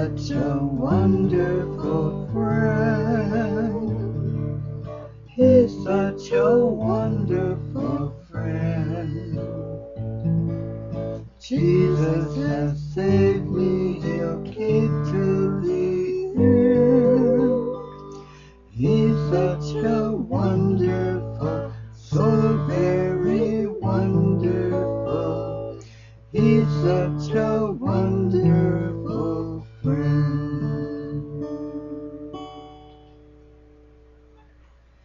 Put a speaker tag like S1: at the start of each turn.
S1: such a wonderful friend. He's such a wonderful friend. Jesus has saved me, he'll keep to the end. He's such a wonderful, so very wonderful. He's such a